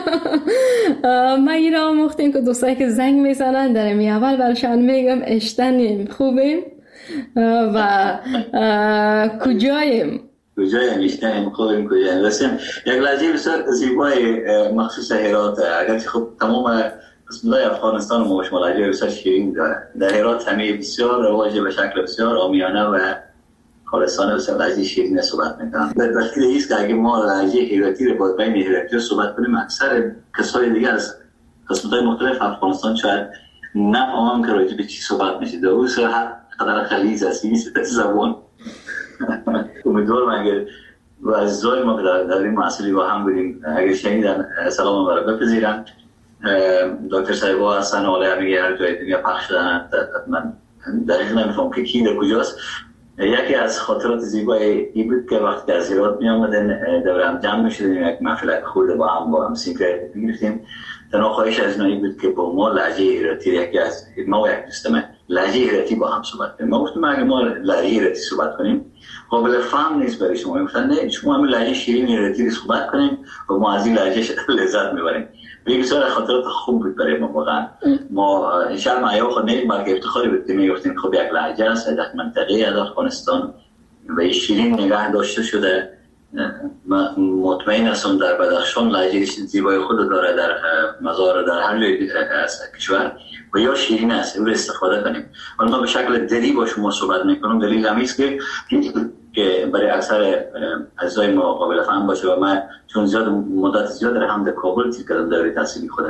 من این را آموختیم که دوستایی که زنگ میزنن در اول برشان میگم اشتنیم خوبیم و کجاییم اشتنیم خوبیم کجاییم. رسیم یک لحظه بسیار زیبای مخصوص هرات، اگرچه خب تمام قسمت‌های افغانستان ما شما لهجه بسیار شیرین داره. در هرات همه بسیار رواج به شکل بسیار عامیانه و خالصانه بسیار لهجه شیرین صحبت میکنن. در دلیل ایست که اگه ما لهجه هراتی رو با بین هراتی صحبت کنیم، اکثر کسای دیگه از قسمت‌های مختلف افغانستان شاید نفهمم که راجع به چی صحبت میشه. دوست هر قدر خلیج است این زبان. امیدوارم اگر و عزیزای ما که در این محصولی با هم بودیم اگر شنیدن سلام ما رو بپذیرن. دکتر صاحبا هستن حالا همه هر جای دنیا پخش شدن، من دقیق نمیفهم که کی در کجاست. یکی از خاطرات زیبای این بود که وقتی از هرات می آمدن دور هم جمع میشدیم، یک محفل خورده با هم سینکرت میگرفتیم. تنها خواهش از اینایی بود که با ما لهجه هراتی یکی از ما و یک دوستم لهجه هراتی با هم صحبت کنیم. ما گفتیم اگه ما لهجه هراتی صحبت کنیم قابل فهم نیست برای شما. گفتن نه شما همین لهجه شیرین هراتی صحبت کنیم و ما از این لهجه لذت میبریم. بسیار خاطرات خوب بود برای ما واقعا. ما انشاءالله معیار خود نیست بلکه افتخاری بود که میگفتیم خب یک لهجه است در منطقه افغانستان و شیرین نگاه داشته شده. مطمئن هستم در بدخشان لهجه زیبای خود داره، در مزار در هر جای از کشور و یا شیرین است او استفاده کنیم. حالا ما به شکل دلی با شما صحبت میکنم، دلیل همین است که برای اکثر عزیزای ما قابل فهم باشه و من چون زیاد مدت زیاد در هم در کابل تیر کردم دوره تحصیلی خودم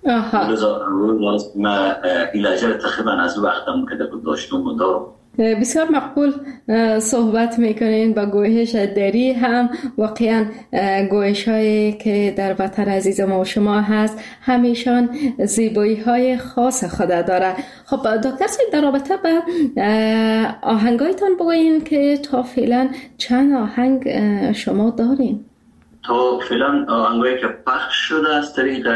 روز ما ایلاجه تقریبا از وقتم که داشتم و دارم. بسیار مقبول صحبت میکنین با گویش دری هم واقعا گویش هایی که در وطن عزیز ما و شما هست همیشان زیبایی های خاص خود داره. خب دکتر صاحب در رابطه با آهنگایتان بگوین که تا فعلا چند آهنگ شما دارین؟ تا فعلا آهنگایی که پخش شده از طریق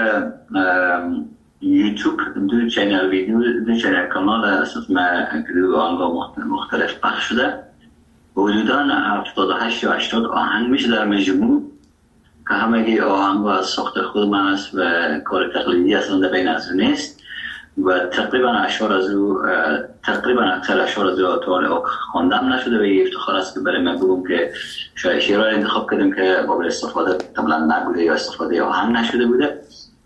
یوتیوب دو چینل ویدیو دو چینل کانال اساس ما دو آهنگ مختلف پخش شده حدوداً 78 یا 80 آهنگ میشه در مجموع که همگی آهنگ از ساخت خود من است و کار تقلیدی اصلا در بین از نیست و تقریبا اشعار از او اکثر اشعار از او تا خواندم نشده و یه افتخار است که برای من بگم که شاید شعرها انتخاب کردیم که قابل استفاده کاملا نبوده یا استفاده آهنگ نشده بوده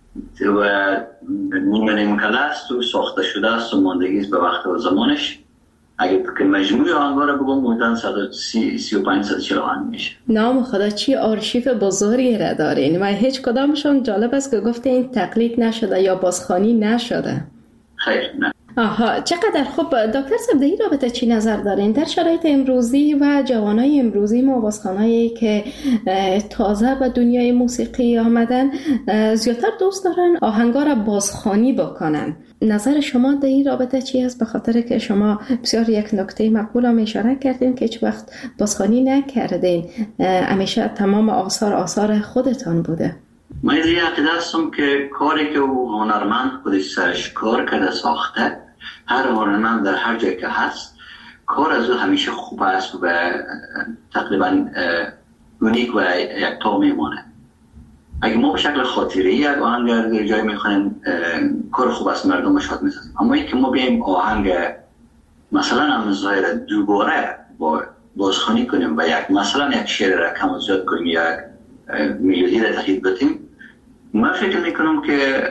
و نیمه کله است و ساخته شده است و ماندگی است به وقت و زمانش. اگر که مجموع آهنگا رو بگم بودن 135-140 آهنگ میشه. نام خدا چی آرشیف بزرگی را دارین و هیچ کدامشون جالب است که گفته این تقلید نشده یا بازخوانی نشده. خیر نه. آها چقدر خوب. دکتر صاحب در این رابطه چی نظر دارین؟ در شرایط امروزی و جوانای امروزی ما بازخوانایی که تازه به دنیای موسیقی آمدن زیادتر دوست دارن آهنگا را بازخوانی بکنن. نظر شما در این رابطه چی است؟ به خاطر که شما بسیار یک نکته مقبول هم اشاره کردین که هیچ وقت بازخوانی نکردین، همیشه تمام آثار خودتان بوده. من از این عقیده هستم که کاری که او هنرمند خودش سرش کار کرده ساخته، هر هنرمند در هر جای که هست کار از او همیشه خوب است و تقریبا یونیک و یکتا میمونه. اگه ما به شکل خاطری یک آهنگ در جای میخوانیم کار خوب است مردم شاد میسازیم، اما اینکه ما بیاییم آهنگ مثلا هم ظاهر دوباره بازخوانی کنیم و مثلا یک شعر را کم و زیاد کنیم یک میلودی را تغییر بدیم، من فکر میکنم که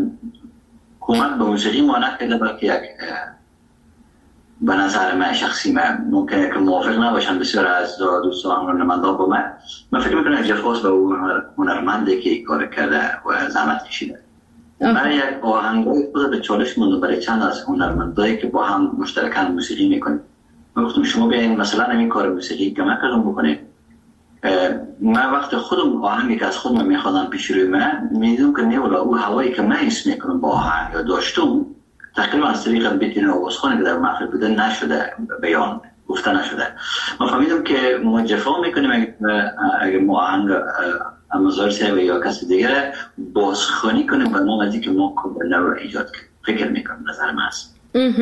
کمک به موسیقی ما نکرده، بلکه یک به نظر من شخصی من ممکنه که موافق نباشن بسیار از دوستان هنرمندان با من فکر میکنم جفاست به اون هنرمنده که کار کرده و زحمت کشیده. من یک آهنگای خود به چالش مونده برای چند از هنرمندایی که با هم مشترکاً موسیقی میکنیم. من گفتم شما بیاین مثلا این کار موسیقی که من کردم بکنید. من وقت خودم آهنگی که از خودم میخوادم پیش روی من میدونم که نیولا او هوایی که من حس میکنم با آهنگ یا داشتم تقریبا از طریق بیتین آوازخوانی که در محفل بوده نشده، بیان گفته نشده. ما فهمیدم که ما جفا میکنیم اگر ما آهنگ امازار سیوه یا کسی دیگر بازخوانی کنیم به نام ازی که ما کبرنه رو ایجاد کنیم. فکر میکنم نظر من هست.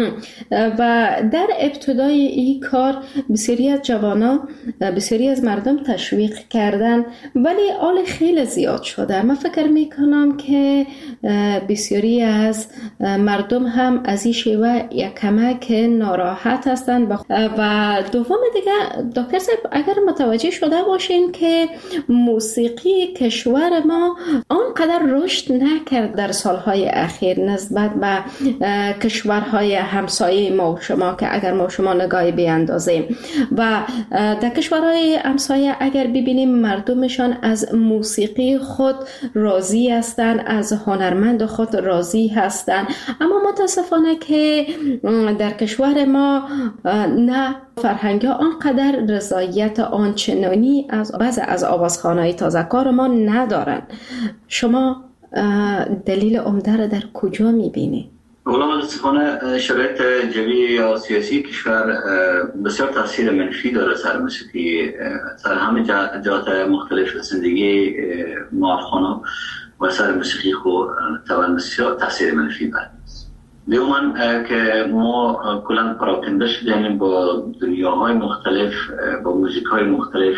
و در ابتدای این کار بسیاری از جوانا بسیاری از مردم تشویق کردن ولی آل خیلی زیاد شده. من فکر میکنم که بسیاری از مردم هم از این شیوه یک کمک ناراحت هستند و دوم دیگه دکتر صاحب اگر متوجه شده باشین که موسیقی کشور ما آنقدر رشد نکرد در سالهای اخیر نسبت به کشورهای همسایه ما و شما که اگر ما و شما نگاهی بیاندازیم و در کشورهای همسایه اگر ببینیم مردمشان از موسیقی خود راضی هستند، از هنرمند خود راضی هستند، اما متاسفانه که در کشور ما نه فرهنگ آنقدر رضایت آنچنانی از بعض از آوازخوان‌های تازه‌کار ما ندارن. شما دلیل عمده را در کجا می‌بینید؟ اولا متاسفانه شرایط جوی یا سیاسی کشور بسیار تاثیر منفی داره سر موسیقی، سر همه جهات مختلف زندگی ما افغانا و سر موسیقی خود بسیار تاثیر منفی داره. دوما که ما کلا پراکنده شدیم با دنیاهای مختلف، با موزیک‌های مختلف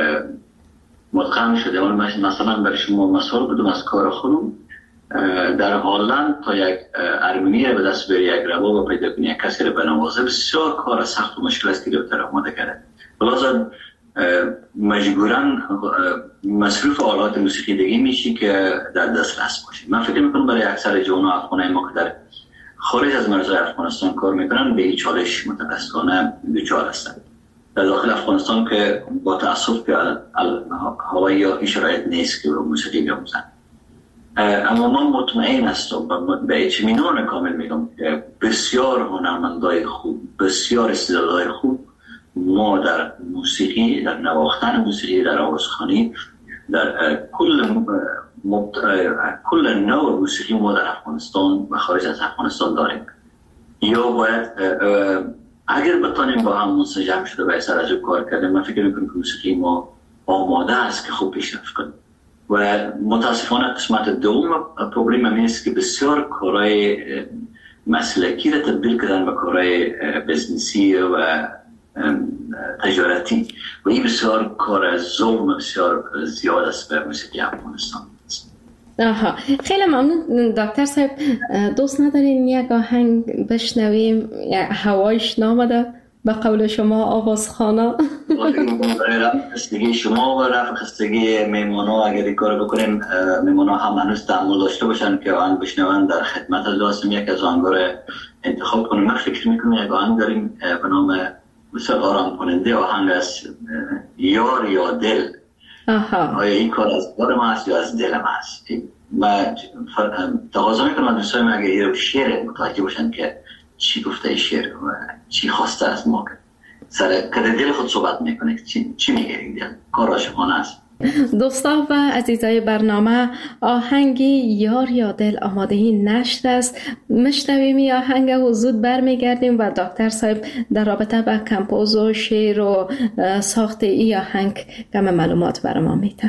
مدغم شدیم. مثلا برای شما مثال بدم از کار خودم، در هلند تا یک ارمنی رو به دست بری، یک رباب رو پیدا کنی، یک کسی رو بنوازه بسیار کار سخت و مشکل است که رو طرف آماده کرده. لازم مجبوراً مصروف آلات موسیقی دیگه میشی که در دسترس باشی. من فکر میکنم برای اکثر جوان افغانای ما که در خارج از مرزهای افغانستان کار میکنن به این چالش متاسفانه دچار هستند. در داخل افغانستان که با تأسف که هوایی یا شرایط نیست که موسیقی بیاموزن. اما من مطمئن هستم و به اطمینان کامل میگم که بسیار هنرمندای خوب، بسیار استعدادهای خوب ما در موسیقی، در نواختن موسیقی، در آوازخوانی، در کل نوع موسیقی ما در افغانستان و خارج از افغانستان داریم. یا باید اگر بتانیم با هم منسجم شده و سر از او کار کردیم، من فکر میکنم که موسیقی ما آماده است که خوب پیشرفت کنیم. و متاسفانه قسمت دوم پروبلم هم است که بسیار کارهای مسلکی را تبدیل کردن به کارهای بزنسی و تجارتی و این بسیار کار ظلم بسیار زیاد است به موسیقی افغانستان. خیلی ممنون دکتر صاحب. دوست ندارین یک آهنگ بشنویم؟ هوایش نامده به قول شما آوازخانه. خستگی شما و رفع خستگی میمونا اگر این کار بکنیم، میمونا هم هنوز تحمل داشته باشن که آهنگ بشنون، در خدمت لازم یک از آهنگ را انتخاب کنیم. من فکر میکنم یک آهنگ داریم به نام بسیار آرام کننده، آهنگ از یار یا دل. آیا این کار از دل ما هست یا از دل ما هست؟ من تقاضا میکنم دوستان اگر این شعر متوجه باشن که چی گفته شعر و چی خواسته از ما، سر کده دل خود صحبت میکنه، چی میگه این دل، کار عاشقانه است. دوستان و عزیزای برنامه، آهنگی یار یا دل آماده نشر است. میشنویم این آهنگ و زود برمیگردیم و دکتر صاحب در رابطه با کمپوز و شعر و ساخت این آهنگ کم معلومات برای ما میتن.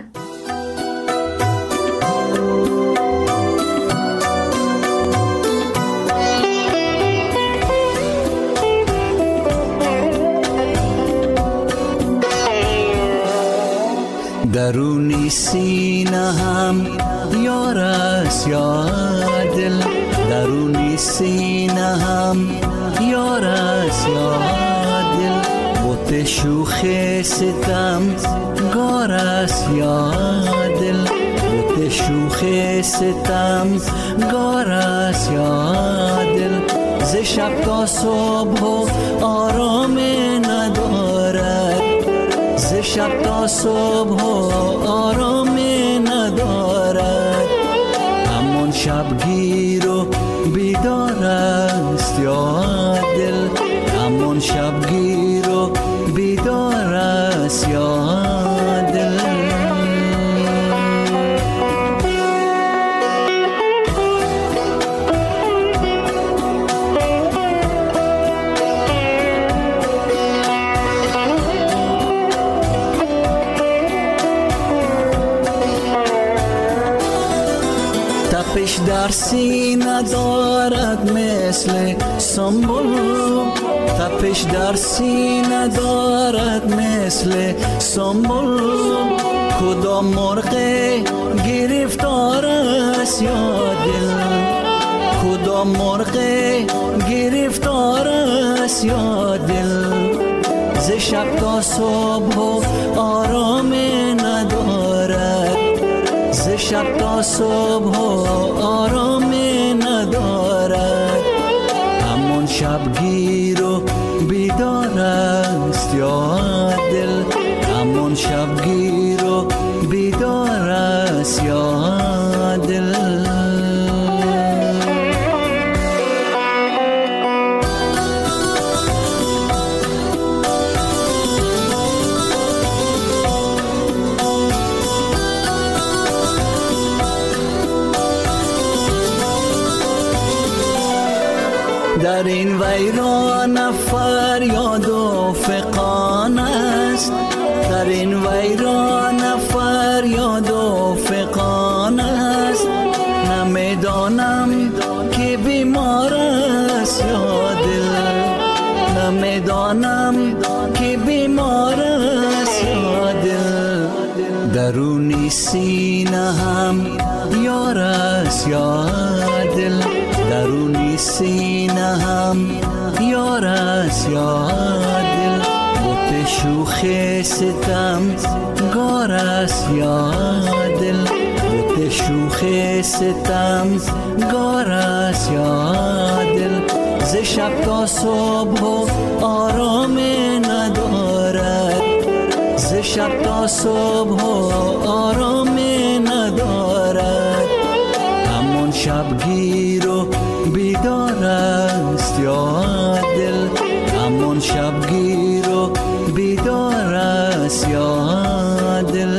درونی سینه هم یار است یا دل، درونی سینه هم یار است یا دل، بوت شوخ ستم گار است یا دل، بوت شوخ ستم گار است یا دل، ز شب تا صبح آرام ندارد، ز شب تا صبح آرام ندارد، همون شبگیر و بیدار است یا دل، همون شبگیر و بیدار است یا دل. تپش در سینه دارد مثل سنبل، تپش در سینه دارد مثل سنبل، کدام مرغ گرفتار است یا دل، کدام مرغ گرفتار است یا دل، ز شب تا صبح آرام ندارد، ز شب تا صبح آرام ندارد، همون شبگیر و بیدار است یا دل، همون شبگیر و بیدار است یا دل. در این ویران فریاد و فغان است، در این ویران فریاد و فغان است، نمیدانم که بیمار است یا دل، نمیدانم که بیمار است یا دل، درونی سینه هم یار است یا دل، درونی سینه هم یار است یا دل، بوت شوخ ستم گار است یا دل، بوت شوخ ستم گار است یا دل، ز شب تا صبح آرام ندارد، ز شب تا صبح آرام ندارد، شبگیر و بیدار است یا دل، همون شبگیر و بیدار است یا دل.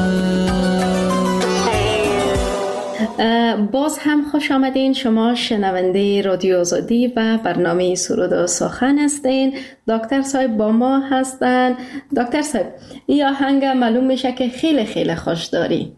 باز هم خوش آمدین. شما شنونده رادیو آزادی و برنامه سرود و سخن هستین. دکتر صاحب با ما هستن. دکتر صاحب این آهنگ معلوم میشه که خیلی خیلی خوش داری.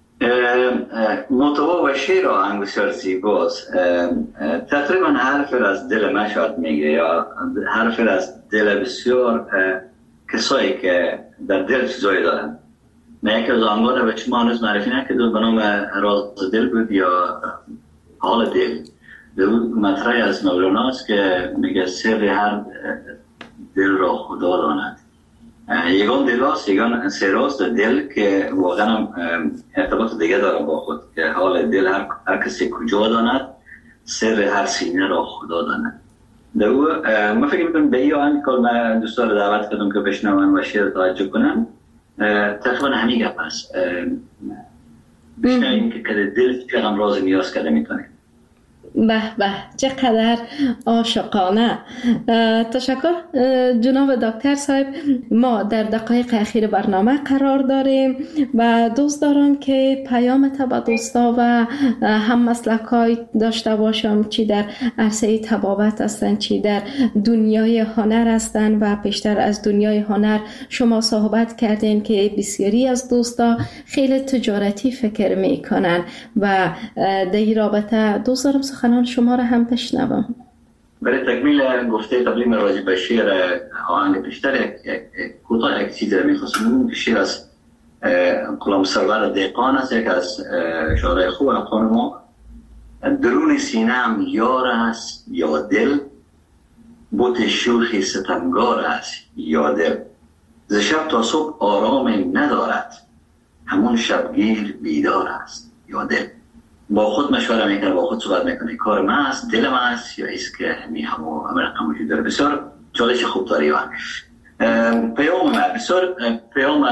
محتوا و شعر آهنگ بسیار زیباست. تقریبا حرف از دل من شاید میگه، یا حرف از دل بسیار کسایی که در دل چیزایی دارن. من یکی از آهنگ‌ها رو به شما هنوز معرفی نکردم، به نام راز دل بود یا حال دل. در مطرحی از مولاناست که میگه سر هر دل را خدا داند. یگان دل هاست، یگان سر هاست دل که واقعا ارتباط دیگه داره با خود، که حال دل هر کسی کجا داند، سر هر سینه را خدا داند. در او من فکر میکنم به این آهنگ که من دوستان رو دعوت کردم که بشنون و شعر توجه کنم، تقریبا همین گپ است. بشنویم که دل چقدر راز نیاز کرده میتونه. به به، چقدر عاشقانه. تشکر جناب دکتر صاحب. ما در دقایق اخیر برنامه قرار داریم و دوست دارم که پیام تا به دوستا و هم مسلکای داشته باشم، چی در عرصه طبابت هستن، چی در دنیای هنر هستن. و بیشتر از دنیای هنر شما صحبت کردین که بسیاری از دوستا خیلی تجارتی فکر میکنن و در این رابطه دوست دارم سخنان شما را هم بشنوم. برای تکمیل گفته قبلی راجع به شعر آهنگ بیشتر کوتاه یک چیز می‌خواستم بگم که شعر از غلام سرور دهقان است، یک از شاعرای خوب افغان ما. درون سینه‌ام یار است یا دل، بت شوخی ستمگار است یا دل. ز شب تا صبح آرام ندارد، همون شبگیر بیدار است یا دل. با خود مشوره میکنه، با خود صحبت میکنه، کار من است، دل من است یا ایست که همه رقم وجود داره. بسیار چالش خوب داری. پیام من بسیار پیام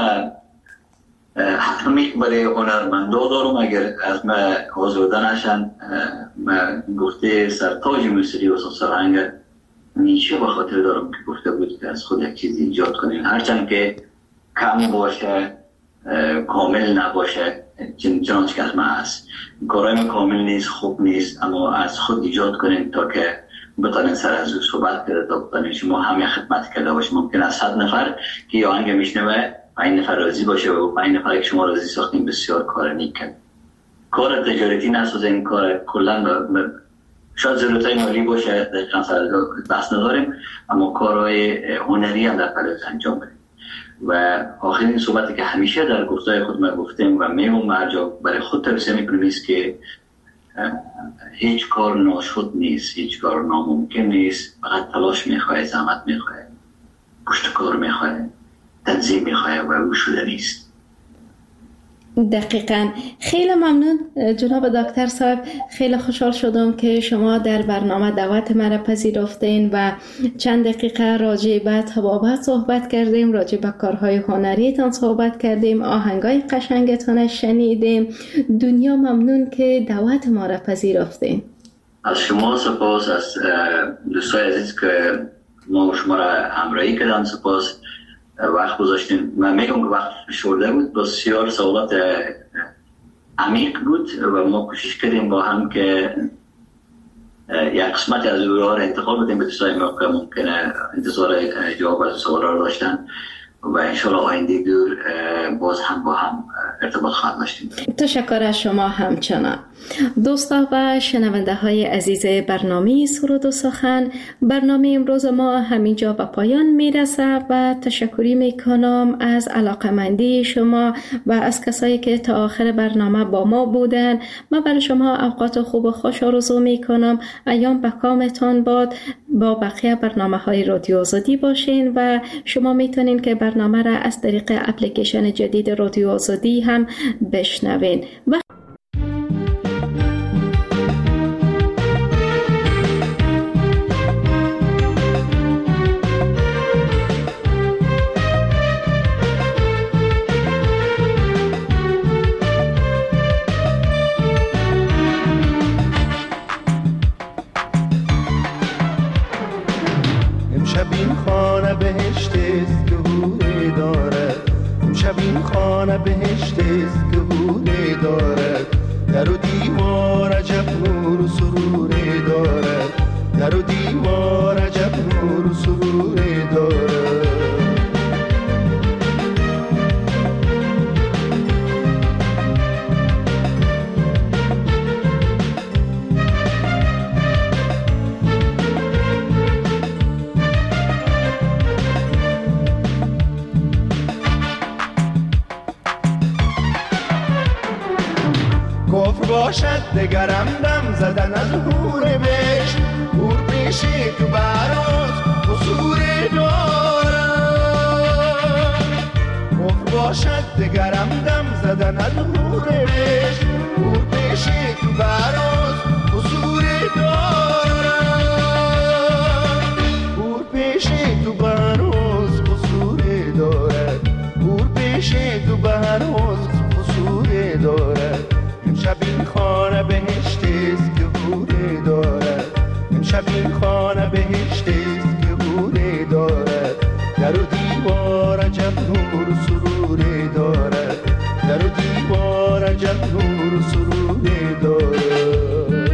حتمی برای هنرمندا دارم. اگر از من آزرده نشن، من گفته سرتاج موسیقی و سرهنگ نیچه به خاطر دارم که گفته بود که از خود یک چیز ایجاد کنیم، هرچند که کم باشه، کامل نباشه، چنانچه که از من هست. کارهای کامل نیست، خوب نیست، اما از خود ایجاد کنیم تا که بتانین سر از او صحبت کرده، تا بتانین شما همه خدمت کرده باشیم. ممکن است 100 نفر که یه آهنگ میشنوه 5 نفر راضی باشه و 5 نفر که شما راضی ساختین بسیار کار نیک کرد. کار تجارتی نسازین، کار کلا شاید ضرورتای مالی باشه، دقیقا سر بحث نداریم، اما کارهای هنری هم در پلوز انجام بدیم. و آخرین صحبتی که همیشه در گفتای خود ما گفتیم و میمون مرجع برای خود توصیه میکنیم است که هیچ کار ناشد نیست، هیچ کار ناممکن نیست، فقط تلاش میخواه، زحمت میخواه، پشت کار میخواه، تنظیم میخواه و او شده نیست. دقیقاً. خیلی ممنون جناب دکتر صاحب. خیلی خوشحال شدم که شما در برنامه دعوت مرا پذیرفتین و چند دقیقه راجع به طبابت صحبت کردیم، راجع به کارهای هنریتان صحبت کردیم، آهنگای قشنگتان شنیدیم. دنیا ممنون که دعوت ما را پذیرفتین. از شما سپاس، از دوستای عزیز که ما و شما را همراهی کردن سپاس. وقت گذاشتیم. من میگم که وقت شورده بود، بسیار سوالات عمیق بود و ما کوشش کردیم با هم که یک قسمت از او را انتقال بدیم به دوستای ما که ممکنه انتظار جواب از سوالا رو داشتن و انشالله آینده دور باز هم با هم ارتباط خواهد داشتیم. تشکر از شما همچنان. دوستا و شنونده های عزیز برنامه سرود و سخن، برنامه امروز ما همینجا به پایان میرسه و تشکری میکنم از علاقمندی شما و از کسایی که تا آخر برنامه با ما بودن. من برای شما اوقات خوب و خوش آرزو میکنم. ایام به کامتان باد. با بقیه برنامه های رادیو آزادی باشین و شما میتونین که برنامه را از طریق اپلیکیشن جدید رادیو آزادی هم بشنوین. و در و دیوار عجب نور و سروری دارد، در و دیوار عجب نور و سروری دارد. کفر باشد دگرم دم زدن از حور بهشت، حور پیشی تو براز قصور دارد. کفر باشد دگرم دم زدن از حور بهشت، حور پیشی تو براز قصور دارد. حور پیشی تو براز قصور دارد، حور پیشی تو براز قصور دارد. امشب این خانه بهشتیست که حوری دارد، امشب این خانه بهشتیست که حوری دارد. در و دیوار عجب نور و سروری دارد، در و دیوار عجب نور و سروری دارد.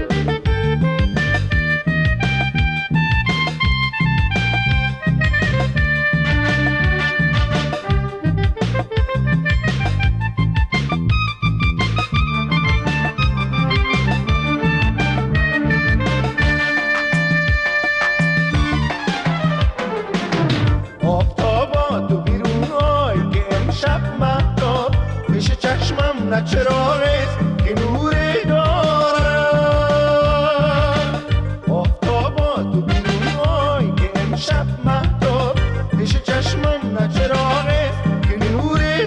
نه چراغیست که نوری دارد. آفتابا تو بیرونای که امشب مهتاب، پیش چشمم نه چراغیست که نوری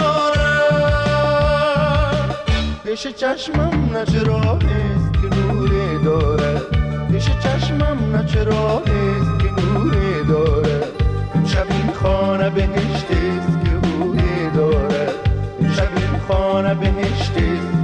دارد. پیش چشمم نه چراغیست که نوری دارد، پیش چشمم نه چراغیست که نوری دارد. امشب این خانه بهشتیست که حوری دارد، امشب این خانه بهشتیست